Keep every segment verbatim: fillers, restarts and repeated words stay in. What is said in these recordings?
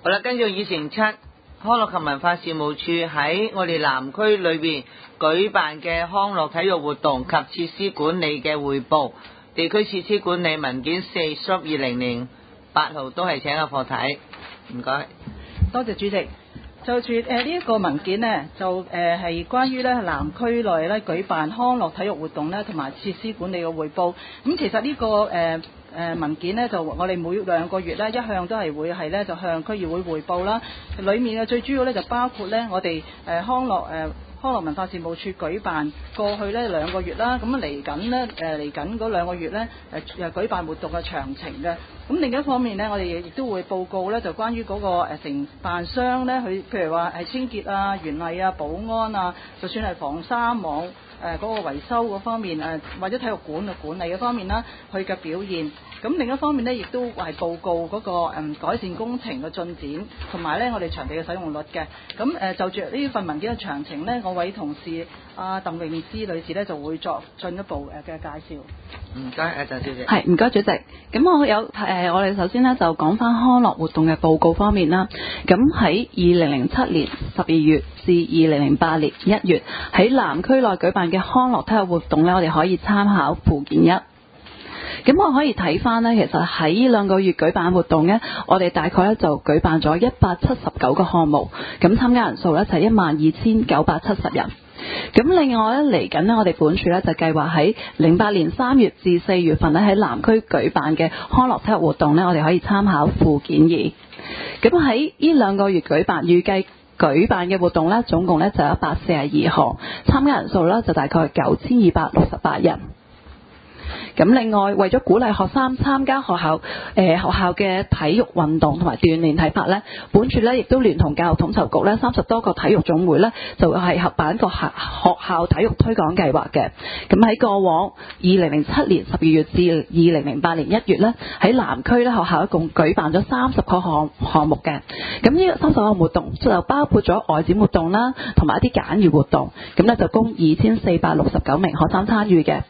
好啦，跟住議程七，康樂及文化事務處喺我哋南區裏邊舉辦嘅康樂體育活動及設施管理嘅匯報，地區設施管理文件四 Shop 二零零八號都係請阿課睇，唔該。 多謝主席。就住誒呢一個文件呢，就誒係、呃、關於咧南區內咧舉辦康樂體育活動咧同埋設施管理嘅匯報。咁、嗯、其實呢、這個誒誒、呃呃、文件呢，就我哋每兩個月咧一向都係會係咧就向區議會匯報啦。裡面嘅最主要咧就包括咧我哋誒、呃、康樂誒。呃康樂文化事務處舉辦過去呢兩個月啦，咁嚟緊呢，誒嚟緊嗰兩個月呢，誒誒舉辦活動嘅詳情嘅。咁另一方面呢，我哋亦都會報告呢，就關於嗰個誒承辦商呢，佢譬如話係清潔啊、園藝啊、保安啊，就算係防沙網誒嗰個維修嗰方面誒，或者體育館嘅管理嗰方面啦，佢嘅表現。咁另一方面呢，亦都係報告嗰個誒改善工程嘅進展，同埋呢我哋場地嘅使用率嘅。咁誒就住呢份文件嘅詳情呢，我位同事阿鄧詠芝女士呢就會作進一步誒嘅介紹。 唔該，阿鄧小姐。 係，唔該主席。咁我有誒、呃，我哋首先呢就講翻康樂活動嘅報告方面啦。咁喺二零零七年十二月至二零零八年一月，喺南區內舉辦嘅康樂體育活動呢，我哋可以參考附件一。咁我可以睇翻呢，其實喺呢兩個月舉辦活動呢，我哋大概呢就舉辦咗一百七十九個項目，咁參加人數呢就係一萬二千九百七十人。咁另外呢，嚟緊呢，我哋本處呢就計劃喺零八年三月至四月份呢喺南區舉辦嘅康樂體育活動呢，我哋可以參考附件二。咁喺呢兩個月舉辦，預計舉辦嘅活動呢，總共呢就有一百四十二項，參加人數呢就大概係九千二百六十八人。咁另外，為咗鼓勵學生參加學校誒、呃、學校嘅體育運動同埋鍛鍊體魄呢，本處呢亦都聯同教育統籌局呢三十多個體育總會呢，就係合辦一個學學校體育推廣計劃嘅。咁喺過往二零零七年十二月至二零零八年一月呢，喺南區呢學校一共舉辦咗三十個項項目嘅。咁呢個三十個活動就包括咗外展活動啦，同埋一啲簡易活動。咁呢就供二千四百六十九名學生參與嘅。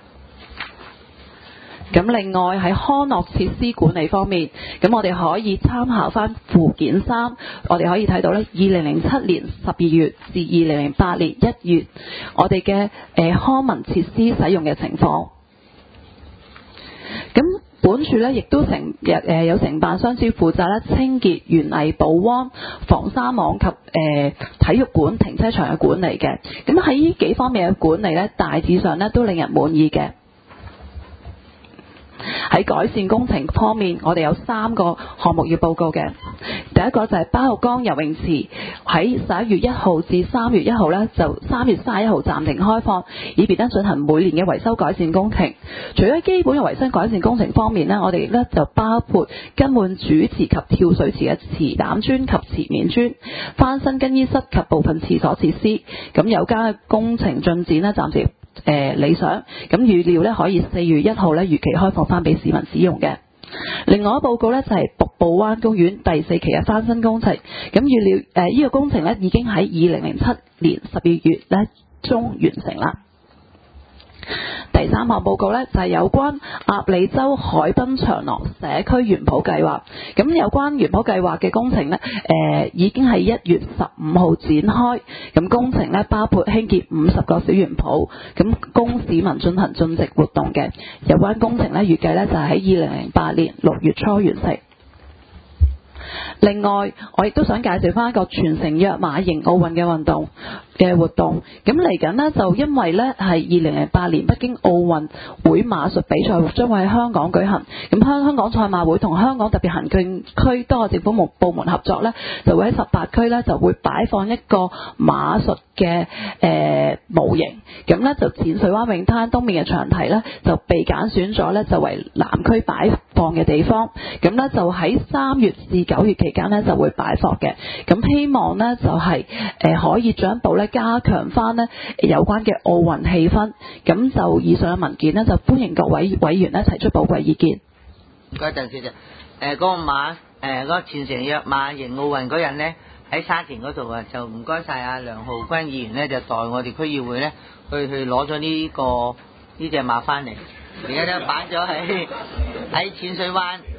咁另外喺康樂設施管理方面，咁我哋可以參考翻附件三，我哋可以睇到呢，二零零七年十二月至二零零八年一月，我哋嘅誒康文設施使用嘅情況。咁本處呢亦都成誒有承辦商主負責咧清潔、園藝、保安、防沙網及誒、呃、體育館、停車場嘅管理嘅。咁喺呢幾方面嘅管理呢，大致上呢都令人滿意嘅。喺改善工程方面，我哋有三個項目要報告嘅。第一個就係包豪崗游泳池，喺十一月一號至三月一號呢，就三月三十一號暫停開放，以便咧進行每年嘅維修改善工程。除咗基本嘅維修改善工程方面呢，我哋呢就包括更換主池及跳水池嘅池膽磚及池面磚，翻新更衣室及部分廁所設施。咁有關嘅工程進展呢，暫時誒、呃、理想，咁預料咧可以四月一號咧如期開放翻俾市民使用嘅。另外一報告咧就係、是、瀑布灣公園第四期嘅翻新工程，咁預料誒呢、呃這個工程咧已經喺二零零七年十二月咧中完成啦。第三項報告呢，就係、是、有關鴨脷洲海濱長廊社區園圃計劃。咁有關園圃計劃嘅工程呢，誒、呃、已經喺一月十五號展開。咁工程呢，包括興建五十個小園圃，咁供市民進行進食活動嘅。有關工程呢，預計呢就係喺二零零八年六月初完成。另外，我亦都想介紹翻一個全城躍馬型奧運嘅運動嘅活動。咁嚟緊呢，就因為呢係二零零八年北京奧運會馬術比賽將會喺香港舉行。咁香香港賽馬會同香港特別行政區多個政府部門合作呢，就會喺十八區呢就會擺放一個馬術嘅誒、呃、模型。咁呢，就淺水灣泳灘東面嘅場地呢，就被揀選咗呢，就為南區擺放嘅地方。咁呢，就喺三月至九月期間呢，就會擺放嘅。咁希望呢，就係、是、誒、呃、可以進一步咧加強翻呢有關嘅奧運氣氛。咁就以上嘅文件呢，就歡迎各位委員呢提出寶貴意見。 唔該，鄧小姐。誒、呃，嗰、那個馬誒，嗰、呃那個全城躍馬型奧運嗰日呢，喺沙田嗰度啊，就唔該晒阿梁浩君議員呢，就代我哋區議會呢去去攞咗呢個呢隻馬翻嚟。而家都擺咗喺喺淺水灣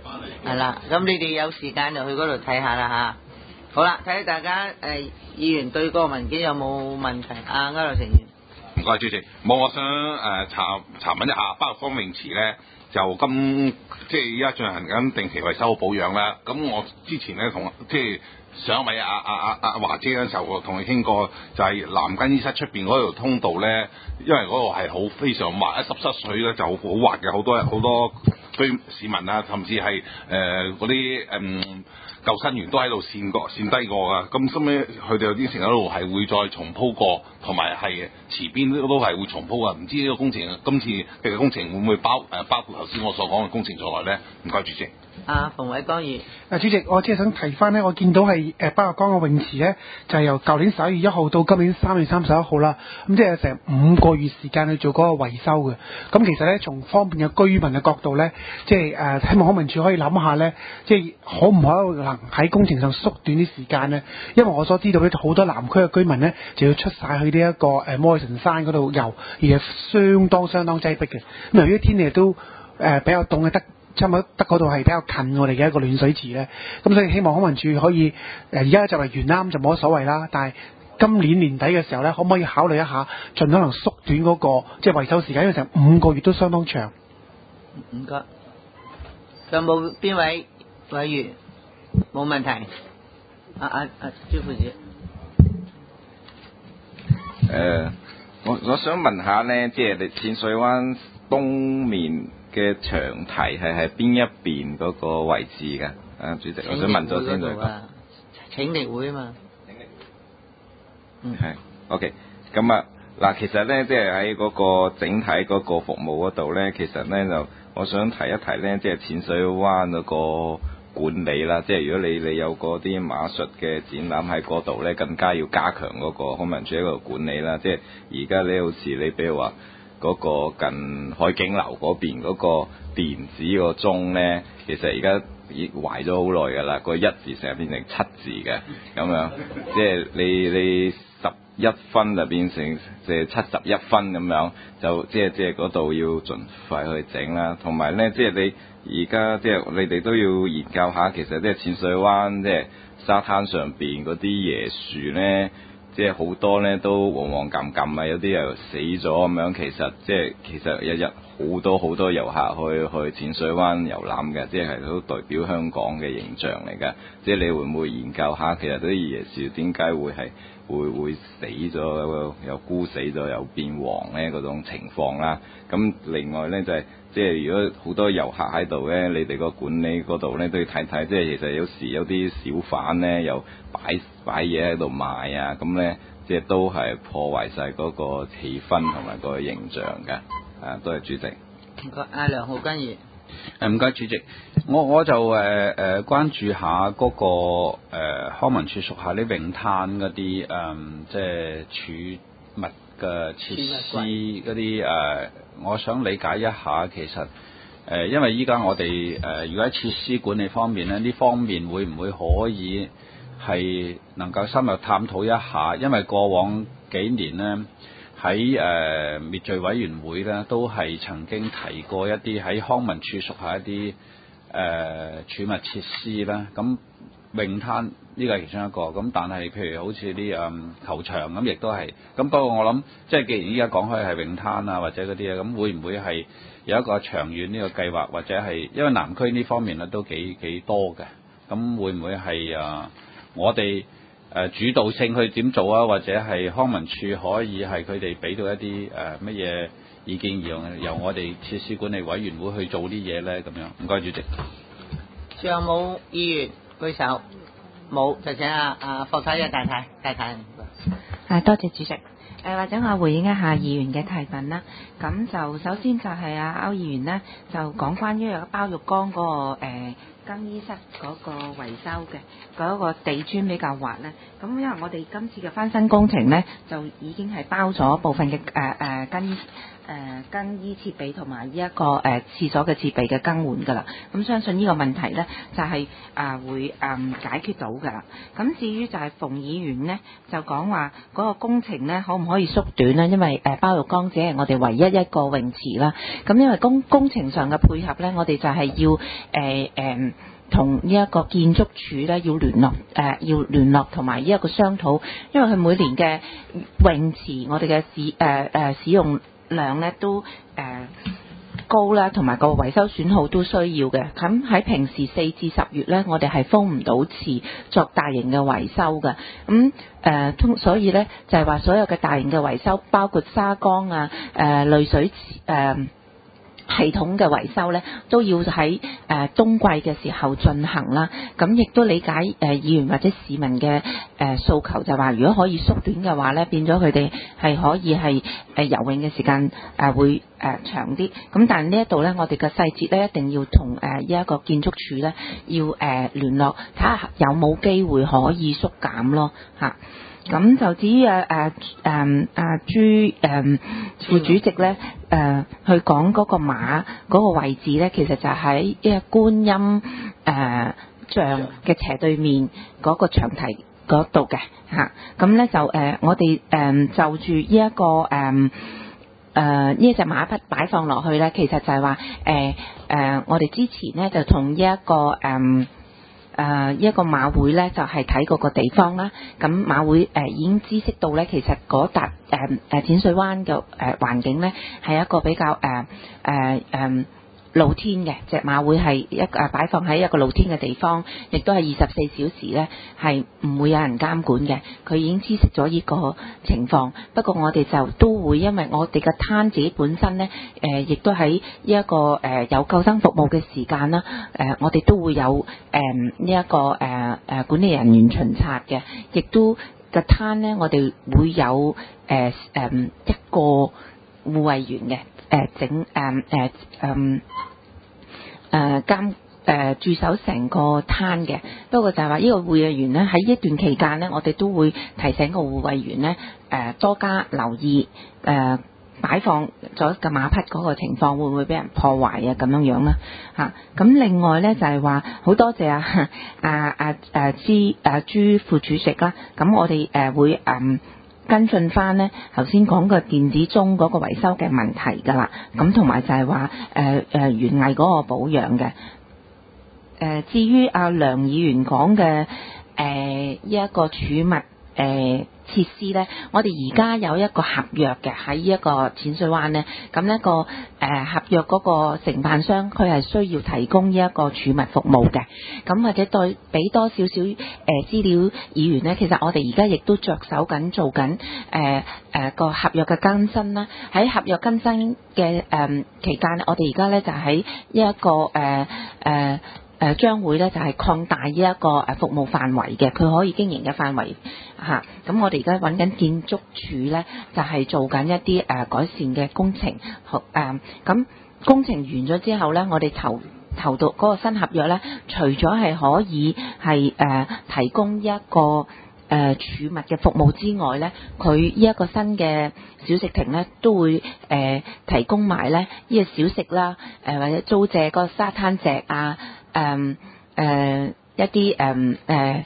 係啦，咁你哋有時間就去嗰度睇下啦嚇。好啦，睇下大家誒、呃、議員對嗰個文件有冇問題？啊，區諾成員。 唔該主席，冇我想誒、呃、查查問一下，包括方泳池咧，就今即係依家進行緊定期維修保養啦。咁我之前咧同即係上一位阿阿阿阿華姐嗰陣時候，我同佢傾過，就係南更衣室出邊嗰條通道咧，因為嗰度係好非常滑，一濕濕水咧就好滑嘅，好多好多居市民啊，甚至係誒嗰啲嗯。救生員都喺度跣過跣低過㗎，咁收尾佢哋有啲成日度係會再重鋪過，同埋係池邊都都係會重鋪㗎。唔知呢個工程今次嘅工程會唔會包誒包括頭先我所講嘅工程在內咧？唔該主席。 啊，馮偉光議員。 啊，主席，我即係想提翻咧，我見到係誒北角江嘅泳池咧，就係、是、由舊年十一月一號到今年三月三十一號啦，咁即係成五個月時間去做嗰個維修嘅。咁其實咧，從方便嘅居民嘅角度咧，即係誒希望康文署可以諗下咧，即係可唔可能喺工程上縮短啲時間咧？因為我所知道咧，好多南區嘅居民咧就要出晒去呢、這、一個誒摩利臣山嗰度遊，而係相當相當擠迫嘅。咁由於天氣都誒、呃、比較凍嘅得。差唔多得嗰度係比較近我哋嘅一個暖水池咧，咁所以希望康文署可以誒而家就嚟完啦，咁就冇乜所謂啦。但係今年年底嘅時候咧，可唔可以考慮一下，盡可能縮短嗰、那個即係維修時間，因為成五個月都相當長。 唔該。有冇邊位委員冇問題？啊啊啊，朱副主席。 誒、呃，我我想問下咧，即係你淺水灣東面嘅長堤係喺邊一邊嗰個位置㗎？啊，主席，我想問咗先再講。 請力會啊嘛。請力會。嗯。係。 OK，咁啊，嗱，其實咧，即係喺嗰個整體嗰個服務嗰度咧，其實咧就我想提一提咧，即係淺水灣嗰個管理啦。即係如果你你有嗰啲馬術嘅展覽喺嗰度咧，更加要加強嗰個康文署一個管理啦。即係而家咧，好似你比如話，嗰個近海景樓嗰邊嗰個電子個鐘咧，其實而家已壞咗好耐㗎啦，個一字成日變成七字嘅咁樣，即係你你十一分就變成即係七十一分咁樣，就即係即係嗰度要盡快去整啦。同埋咧，即係你而家即係你哋都要研究下，其實即係淺水灣即係沙灘上邊嗰啲椰樹咧。即係好多咧都黃黃冚冚啊，有啲又死咗咁樣。其實即係其實日日好多好多遊客去去淺水灣遊覽嘅，即係都代表香港嘅形象嚟㗎。即係你會唔會研究下，其實啲椰樹點解會係會會死咗，又枯死咗，又變黃咧嗰種情況啦？咁另外咧就係、是、即係如果好多遊客喺度咧，你哋個管理嗰度咧都要睇睇。即係其實有時有啲小販咧又擺擺嘢喺度賣啊，咁咧即係都係破壞晒嗰個氣氛同埋個形象㗎。啊，多謝主席。 唔該，阿梁浩根議。 誒唔該主席，我我就誒誒、呃、關注下嗰、那個、呃、康文署屬下啲泳灘嗰啲誒即係儲物嘅設施嗰啲誒，我想理解一下其實誒、呃，因為依家我哋誒、呃、如果喺設施管理方面咧，呢方面會唔會可以係能夠深入探討一下？因為過往幾年咧。喺誒、呃、滅罪委員會咧，都係曾經提過一啲喺康文署屬下一啲誒、呃、儲物設施啦。咁泳灘呢個係其中一個。咁但係譬如好似啲誒球場咁，亦都係。咁不過我諗，即係既然依家講開係泳灘啊，或者嗰啲啊，咁會唔會係有一個長遠呢個計劃，或者係因為南區呢方面咧都幾幾多嘅。咁會唔會係啊？我哋誒主導性去點做啊？或者係康文署可以係佢哋俾到一啲誒乜嘢意見，由由我哋設施管理委員會去做啲嘢咧？咁樣唔該主席。 仲有冇議員舉手？冇，就請阿阿霍太嘅太太太太。 啊，多謝主席。誒、呃、或者我回應一下議員嘅提問啦。咁就首先就係阿歐議員呢，就講關於包玉崗嗰、那個、呃更衣室嗰個維修嘅嗰個地磚比較滑咧，咁因為我哋今次嘅翻新工程咧，就已經係包咗部分嘅誒誒更衣誒、呃、更衣設備同埋呢一個誒、呃、廁所嘅設備嘅更換㗎啦。咁相信呢個問題咧就係、是、啊、呃、會誒、呃、解決到㗎啦。咁至於就係馮議員咧就講話嗰個工程咧可唔可以縮短咧？因為誒包玉崗只係我哋唯一一個泳池啦。咁因為工工程上嘅配合咧，我哋就係要誒誒。呃呃同呢一個建築署咧要聯絡誒、呃、要聯絡同埋呢一個商討，因為佢每年嘅泳池我哋嘅使誒誒、呃、使用量咧都誒、呃高啦，同埋個維修損耗都需要嘅。咁喺平時四至十月呢，我哋係封唔到池作大型嘅維修嘅。咁誒通，所以呢，就係話所有嘅大型嘅維修，包括沙缸啊、誒、呃、濾水池誒、呃系統嘅維修呢，都要喺誒、呃、冬季嘅時候進行啦。咁亦都理解誒、呃、議員或者市民嘅誒、呃、訴求，就話如果可以縮短嘅話呢，變咗佢哋係可以係誒、呃、游泳嘅時間誒、呃、會誒、呃、長啲。咁但係呢一度呢，我哋嘅細節呢，一定要同誒呢一個建築署呢要誒、呃、聯絡，睇下有冇機會可以縮減咯嚇。咁就至於誒誒誒阿朱誒副主席咧誒、呃、去講嗰個馬嗰個位置咧，其實就喺一個觀音誒像嘅斜對面嗰個長堤嗰度嘅嚇。咁咧就誒、呃、我哋誒、呃、就住呢一個誒誒呢一隻馬匹擺放落去咧，其實就係話誒誒我哋之前咧就同呢一個誒。呃誒、呃、一個馬會咧就係睇嗰個地方啦，咁馬會誒、呃、已經知悉到咧，其實嗰笪誒誒淺水灣嘅誒環境咧係一個比較誒誒誒露天嘅，隻馬會係一誒擺放喺一個露天嘅地方，亦都係二十四小時咧係唔會有人監管嘅。佢已經知悉咗呢個情況，不過我哋就都會因為我哋嘅攤自己本身咧誒，亦、呃、都喺呢一個誒、呃、有救生服務嘅時間啦，誒、呃、我哋都會有誒呢一個誒誒、呃、管理人員巡查嘅，亦都嘅攤咧我哋會有誒誒、呃呃、一個護衛員嘅。誒整誒誒誒誒監誒駐守成個攤嘅，不過就係話呢個護衛員咧喺一段期間咧，我哋都會提醒個護衛員咧誒、呃、多加留意誒、呃、擺放咗個馬匹嗰個情況會唔會俾人破壞啊咁樣樣啦嚇。咁、啊、另外咧就係話好多謝啊啊啊誒朱誒朱副主席啦，咁我哋誒、呃、會嗯。跟進翻呢頭先講嘅電子鐘嗰個維修嘅問題㗎啦，咁同埋就係話誒誒園藝嗰個保養嘅。誒、呃、至於阿梁議員講嘅誒一個儲物誒、呃、設施呢，我哋而家有一個合約嘅喺呢一個淺水灣呢，咁一個誒、呃、合約嗰個承辦商佢係需要提供呢一個儲物服務嘅，咁或者對俾多少少誒資料議員呢，其實我哋而家亦都着手緊做緊誒誒個合約嘅更新啦。喺合約更新嘅誒、呃、期間，我哋而家咧就喺呢一個誒誒。呃呃誒將會咧就係擴大呢一個誒服務範圍嘅，佢可以經營嘅範圍嚇。咁、啊、我哋而家揾緊建築署咧，就係、是、做緊一啲誒、呃、改善嘅工程。好誒，咁工程完咗之後咧，我哋投投到嗰個新合約咧，除咗係可以係誒、呃、提供一個誒、呃、儲物嘅服務之外咧，佢呢一個新嘅小食亭咧都會誒、呃、提供埋咧呢、這個小食啦，誒、呃、或者租借個沙灘席啊。誒誒、um, 呃、一啲誒誒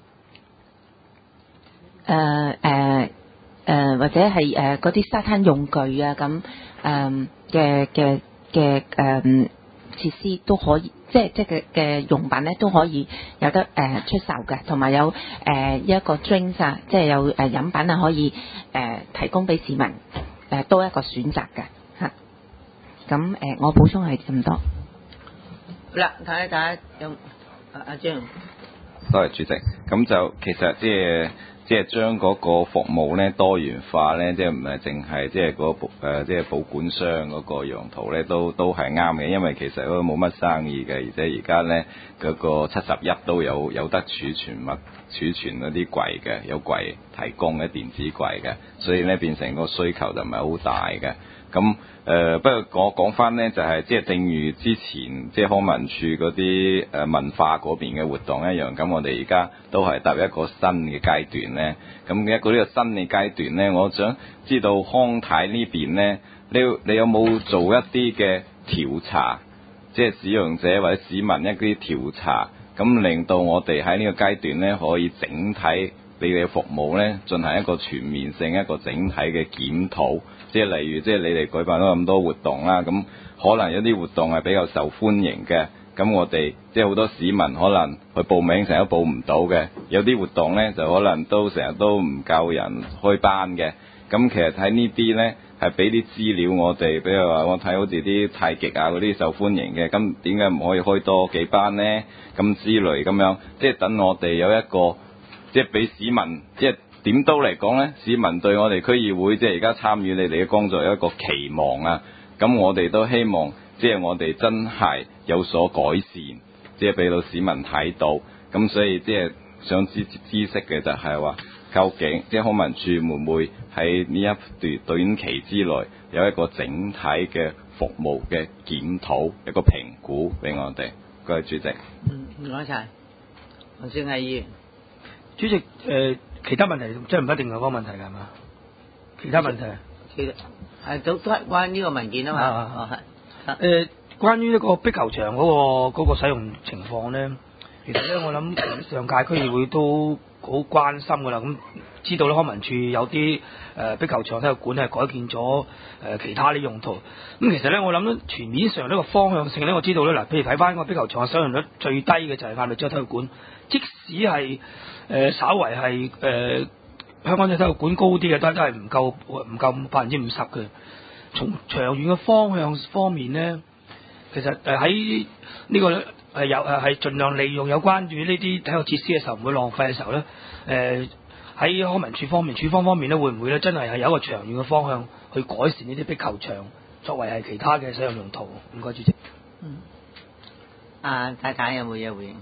誒誒誒或者係誒嗰啲沙灘用具啊咁誒嘅嘅嘅誒設施都可以，即係即係嘅嘅用品咧都可以有得誒、呃、出售嘅，同埋有誒、呃、一個 drinks 啊，即係有誒、呃、飲品啊可以誒、呃、提供俾市民誒、呃、多一個選擇嘅嚇。咁誒、呃、我補充係咁多。 好啦，睇下睇下有阿阿張， 多謝主席。咁就其實即係即係將嗰個服務咧多元化咧，即係唔係淨係即係嗰保誒即係保管箱嗰個用途咧，都都係啱嘅。因為其實嗰個冇乜生意嘅，而且而家咧嗰個七十一都有有得儲存物儲存嗰啲櫃嘅，有櫃提供嘅電子櫃嘅，所以咧變成個需求就唔係好大嘅。咁誒、呃，不過我講翻呢，就係即係正如之前即係康文署嗰啲誒文化嗰邊嘅活動一樣，咁我哋而家都係踏一個新嘅階段呢。咁一個呢個新嘅階段呢，我想知道康太呢邊呢，你你有冇做一啲嘅調查，即係使用者或者市民一啲調查，咁令到我哋喺呢個階段呢，可以整體你哋嘅服務呢，進行一個全面性一個整體嘅檢討。即係例如，即係你哋舉辦咗咁多活動啦，咁可能有啲活動係比較受歡迎嘅， 咁我哋即係好多市民可能去報名成日都報唔到嘅，有啲活動呢就可能都成日都唔夠人開班嘅。咁其實睇呢啲呢係俾啲資料我哋，比如話我睇好似啲太極啊嗰啲受歡迎嘅，咁點解唔可以開多幾班呢？咁之類咁樣，即係等我哋有一個即係俾市民，即係點都嚟講呢，市民對我哋區議會即係而家參與你哋嘅工作有一個期望啊。咁我哋都希望即係我哋真係有所改善，即係俾到市民睇到。咁所以即係想知知識嘅就係話，究竟即係康文署會唔會喺呢一段短期之內有一個整體嘅服務嘅檢討，一個評估俾我哋。各位主席。 嗯，唔該晒。黃少毅議員。 主席，誒、呃、其他問題即係唔一定係嗰個問題㗎，係嘛？其他問題啊？ 其實係都都係關於呢個文件啊嘛。 啊哦係。 誒、呃，關於一個壁球場嗰、嗰個嗰個使用情況咧，其實咧我諗上屆區議會都好關心㗎啦。咁知道咧康文署有啲誒壁球場體育館係改建咗誒、呃、其他啲用途。咁其實咧我諗咧全面上呢個方向性咧，我知道咧嗱，譬如睇翻個壁球場嘅使用率最低嘅就係亞美洲體育館，即使係誒、呃、稍為係誒、呃、香港嘅體育館高啲嘅，都都係唔夠唔夠百分之五十嘅。從長遠嘅方向方面咧，其實誒喺呢個係有誒係盡量利用有關於呢啲體育設施嘅時候唔會浪費嘅時候咧，誒喺康文署方面、署方方面咧，會唔會咧真係係有一個長遠嘅方向去改善呢啲壁球場作為係其他嘅使用用途？唔該，主席。 嗯。啊，太太有冇嘢回應？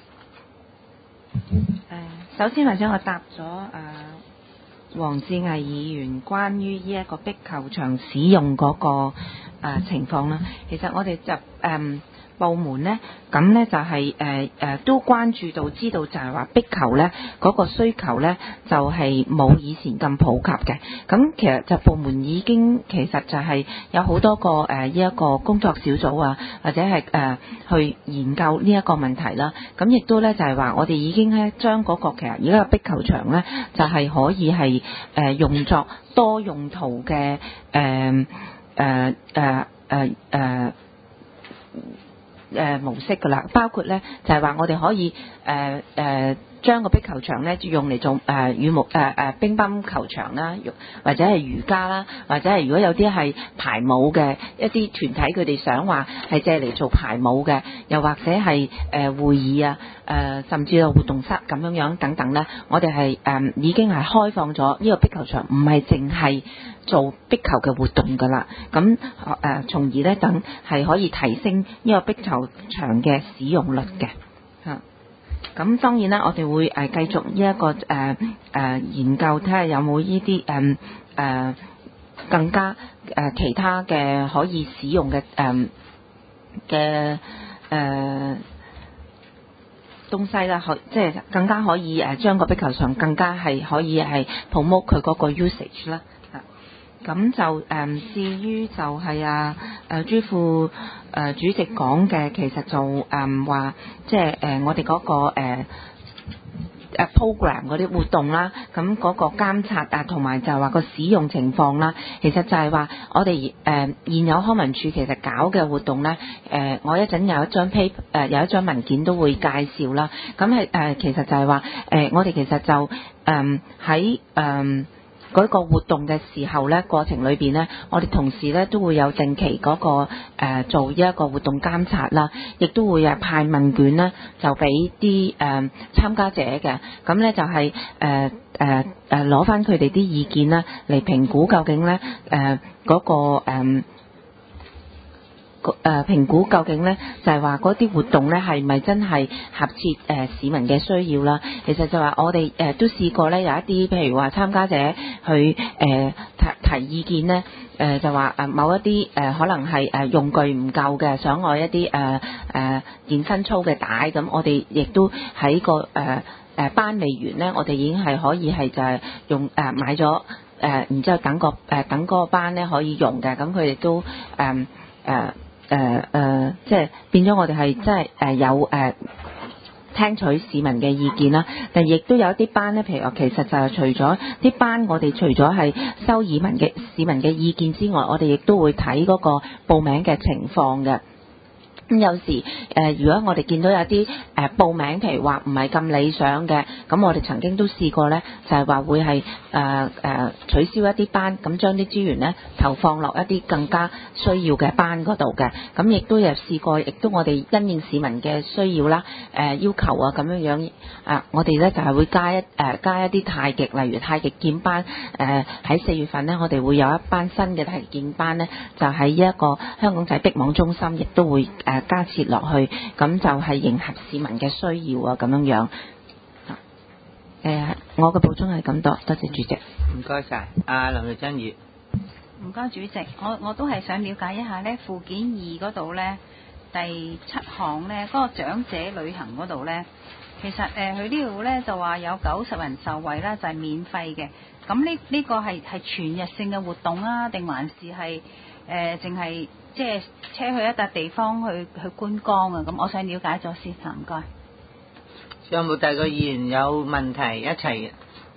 誒，首先或者我答咗誒。黃志毅議員關於呢一個壁球場使用嗰、那個誒、呃、情況啦，其實我哋就誒、呃、部門呢，咁呢就係誒誒都關注到，知道就係話壁球呢嗰、那個需求呢，就係、是、冇以前咁普及嘅。咁其實就部門已經其實就係有好多個誒呢一個工作小組啊，或者係誒、呃、去研究呢一個問題啦。咁亦都呢，就係、是、話我哋已經咧將嗰個其實而家嘅壁球場呢，就係、是、可以係誒、呃、用作多用途嘅誒誒誒誒誒誒模式㗎啦，包括咧就係、是、話我哋可以誒誒、呃呃、將個壁球場咧用嚟做誒、呃、羽毛誒誒乒乓球場啦，或者係瑜伽啦，或者係如果有啲係排舞嘅一啲團體，佢哋想話係借嚟做排舞嘅，又或者係誒、呃、會議啊，誒、呃、甚至有活動室咁樣樣等等咧，我哋係誒已經係開放咗呢個壁球場，唔係淨係做壁球嘅活動㗎啦，咁誒從而咧等係可以提升呢個壁球場嘅使用率嘅嚇。咁當然啦，我哋會誒繼續呢一個誒誒研究，睇下有冇呢啲誒誒更加誒其他嘅可以使用嘅誒嘅誒東西啦，可即係更加可以誒將個壁球場更加係可以係 promote 佢嗰個 usage 啦。咁就誒、嗯，至於就係啊誒朱副誒主席講嘅，其實就誒話，即係誒我哋嗰、那個誒誒、呃、program 嗰啲活動啦，咁嗰個監察啊，同埋就係話個使用情況啦，其實就係話我哋誒、呃、現有康文署其實搞嘅活動咧，誒、呃、我一陣有一張 paper 誒有一張文件都會介紹啦。咁係誒其實就係話誒我哋其實就誒喺誒。呃嗰個活動嘅時候咧，過程裏邊咧，我哋同時咧都會有定期嗰、那個、呃、做呢一個活動監察啦，亦都會誒派問卷啦，就俾啲誒參加者嘅，咁咧就係誒誒誒攞翻佢哋啲意見啦，嚟評估究竟咧誒嗰個誒。呃誒、呃、評估究竟咧，就係話嗰啲活動咧係咪真係合切誒、呃、市民嘅需要啦？其實就話我哋誒、呃、都試過咧，有一啲譬如話參加者去誒、呃、提提意見咧，誒、呃、就話誒某一啲誒、呃、可能係誒用具唔夠嘅，想愛一啲誒誒健身操嘅帶，咁我哋亦都喺個誒誒、呃、班未完咧，我哋已經係可以係就係用誒、呃、買咗誒、呃，然之後等個誒、呃、等嗰個班咧可以用嘅，咁佢哋都誒誒。呃呃誒誒、呃，即係變咗，我哋係真係誒有誒、呃、聽取市民嘅意見啦。但亦都有一啲班咧，譬如話，其實就係除咗啲班，我哋除咗係收市民嘅市民嘅意見之外，我哋亦都會睇嗰個報名嘅情況嘅。 咁有時誒、呃，如果我哋見到有啲誒、呃、報名，譬如話唔係咁理想嘅，咁我哋曾經都試過呢，就係、是、話會係誒誒取消一啲班，咁將啲資源呢投放落一啲更加需要嘅班嗰度嘅。咁亦都有試過，亦都我哋因應市民嘅需要啦、誒、呃、要求啊咁樣樣啊，我哋呢就係、是、會加一誒、呃、加一啲太極，例如太極劍班。誒喺四月份呢，我哋會有一班新嘅太極劍班呢，就喺一個香港仔碧網中心，亦都會誒。呃加設落去，咁就係迎合市民嘅需要啊，咁樣樣。誒、呃，我嘅補充係咁多，多謝主席。 唔該晒，阿林玉珍議員。 唔該主席，我我都係想了解一下呢附件二嗰度呢，第七項呢，嗰、那個長者旅行嗰度呢，其實誒佢呢度呢就話有九十人受惠啦，就係、是、免費嘅。咁呢呢個係係全日性嘅活動啊，定還是係誒淨係？即係車去一笪地方去去觀光啊！咁我想了解咗先，唔該。 有冇第二個議員有問題一齊？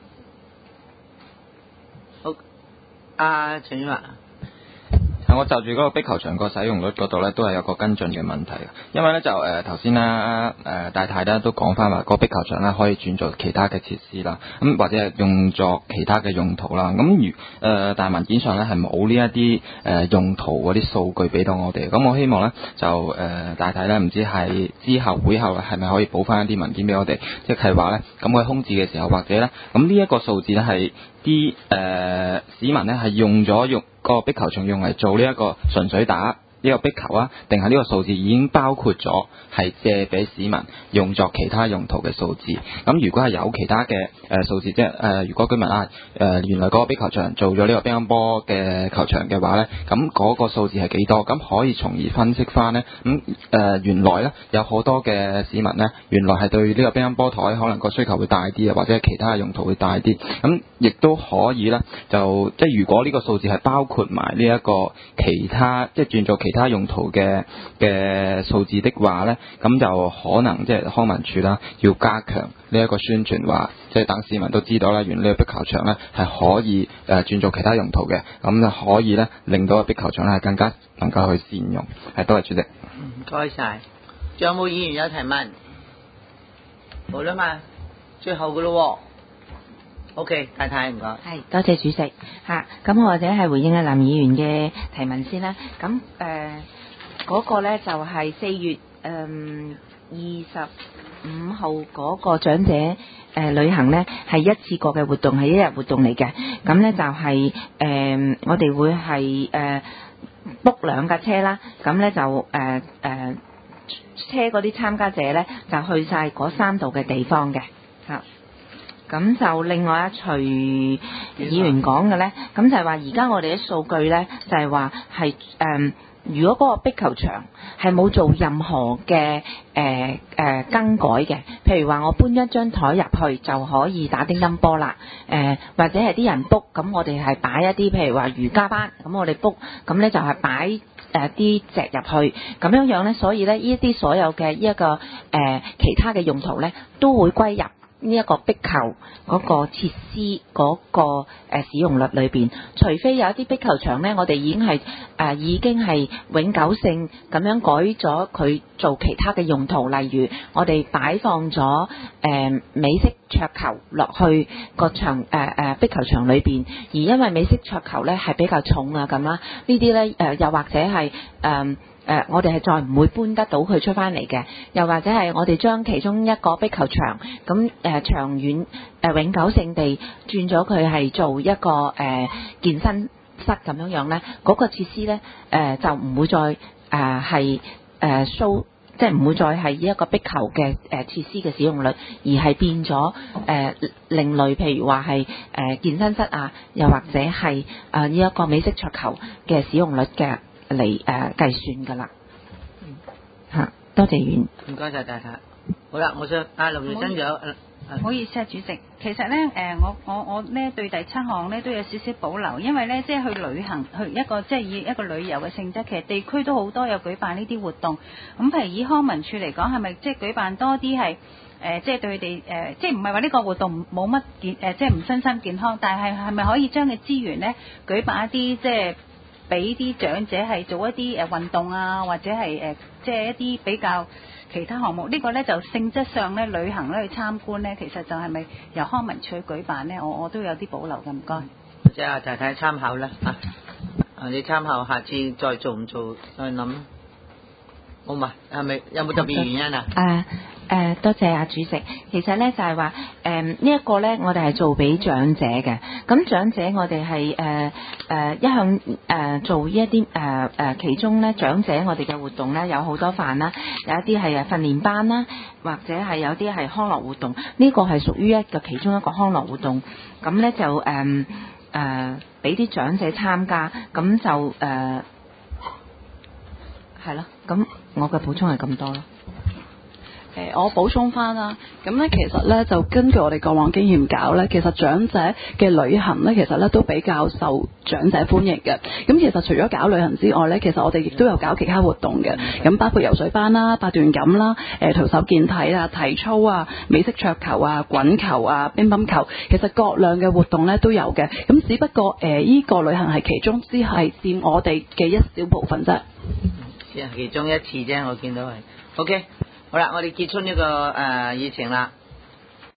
好，阿陳婉華。 我就住嗰個壁球場個使用率嗰度咧，都係有個跟進嘅問題嘅。因為咧就誒頭先啦，誒大太咧都講翻話個壁球場咧可以轉做其他嘅設施啦，咁或者係用作其他嘅用途啦。咁如誒但係文件上咧係冇呢一啲誒用途嗰啲數據俾到我哋。咁我希望咧就誒、呃、大太咧唔知係之後會後係咪可以補翻一啲文件俾我哋，即係話咧咁佢空置嘅時候或者咧咁呢一個數字咧係啲誒市民咧係用咗用。個壁球場用嚟做呢一個純粹打呢個壁球啊，定係呢個數字已經包括咗係借俾市民用作其他用途嘅數字？咁如果係有其他嘅誒數字，即係誒如果居民啊誒、呃、原來嗰個壁球場做咗呢個乒乓波嘅球場嘅話咧，咁嗰個數字係幾多？咁可以從而分析翻咧。咁誒、呃、原來咧有好多嘅市民咧，原來係對呢個乒乓波台可能個需求會大啲啊，或者其他嘅用途會大啲。咁亦都可以咧，就即係如果呢個數字係包括埋呢一個其他即係轉做其他用途嘅嘅數字的話咧，咁就可能即係康文署啦，要加強呢一個宣傳，話即係等市民都知道啦，原來呢個壁球場咧係可以誒、呃、轉做其他用途嘅，咁就可以咧令到個壁球場咧係更加能夠去善用。係，多謝主席。 唔該晒。仲有冇議員有提問？好啦嘛，最後噶咯。O.K. 太太唔該。 係，多謝主席嚇。咁、啊、我或者係回應阿林議員嘅提問先啦。咁誒嗰個咧就係、是、四月誒二十五號嗰個長者誒、呃、旅行咧係一次過嘅活動，係一日活動嚟嘅。咁咧就係、是、誒、呃、我哋會係誒 book 兩架車啦。咁咧就誒誒、呃呃、車嗰啲參加者咧就去晒嗰三度嘅地方嘅嚇。咁就另外阿徐議員講嘅呢，咁就係話而家我哋啲數據呢，就係話係誒，如果嗰個壁球場係冇做任何嘅誒誒更改嘅，譬如話我搬一張台入去就可以打乒乓波啦，誒、呃、或者係啲人 book，咁我哋係擺一啲譬如話瑜伽班，咁我哋 book，咁呢就係擺誒啲席入去，咁樣樣呢，所以呢，呢一啲所有嘅呢一個誒、呃、其他嘅用途呢，都會歸入呢一個壁球嗰個設施嗰個誒使用率裏邊，除非有一啲壁球場呢，我哋已經係誒、呃、已經係永久性咁樣改咗佢做其他嘅用途，例如我哋擺放咗誒、呃、美式桌球落去個場誒誒、呃、壁球場裏邊，而因為美式桌球呢係比較重啊咁啦，呢啲呢，誒、呃、又或者係誒。呃誒、呃，我哋係再唔會搬得到佢出翻嚟嘅，又或者係我哋將其中一個壁球場咁誒、呃、長遠誒、呃、永久性地轉咗佢係做一個誒、呃、健身室咁樣樣咧，嗰、那個設施咧誒、呃、就唔會再誒係誒 show，即係唔會再係一個壁球嘅誒、呃、設施嘅使用率，而係變咗誒、呃、另類，譬如話係誒健身室啊，又或者係誒呢一個美式桌球嘅使用率嘅。嚟誒、呃、計算㗎啦，嚇、啊、多謝議員， 唔該晒大太。好啦，我想阿林玉珍有誒， 唔好意思啊，主席，其實咧誒、呃，我我我咧對第七項咧都有少少保留，因為咧即係去旅行，去一個即係以一個旅遊嘅性質，其實地區都好多有舉辦呢啲活動。咁譬如以康文署嚟講，係咪即係舉辦多啲係誒，即係對佢哋誒，即係唔係話呢個活動冇乜健誒，即係唔身心健康，但係係咪可以將嘅資源咧舉辦一啲即係？ 俾啲長者係做一啲誒運動啊，或者係誒即係一啲比較其他項目。呢、這個呢就性質上呢，旅行咧去參觀呢，其實就係咪由康文署去舉辦呢？我我都有啲保留嘅，唔該。 即係阿太太參考啦嚇，啊你參考，下次再做唔做再諗。好嘛？係咪有冇特別原因啊？ 誒誒，多謝啊主席。其實咧就係話誒呢一個咧，我哋係做俾長者嘅。咁長者我哋係誒誒一向誒、呃、做呢一啲誒誒，其中咧長者我哋嘅活動咧有好多範啦，有一啲係誒訓練班啦，或者係有啲係康樂活動。呢、這個係屬於一個其中一個康樂活動。咁咧就誒誒俾啲長者參加，咁就誒係咯。咁、呃我嘅補充係咁多咯。 誒，我補充翻啦。咁咧，其實咧就根據我哋過往經驗搞咧，其實長者嘅旅行咧，其實咧都比較受長者歡迎嘅。咁其實除咗搞旅行之外咧，其實我哋亦都有搞其他活動嘅。咁包括游水班啦、八段錦啦、誒徒手健體啊、體操啊、美式桌球啊、滾球啊、乒乓球，其實各樣嘅活動咧都有嘅。咁只不過誒，依、呃這個旅行係其中之係佔我哋嘅一小部分啫。 只係其中一次啫，我見到係。OK， 好啦，我哋結束呢、這個誒、呃、議程啦。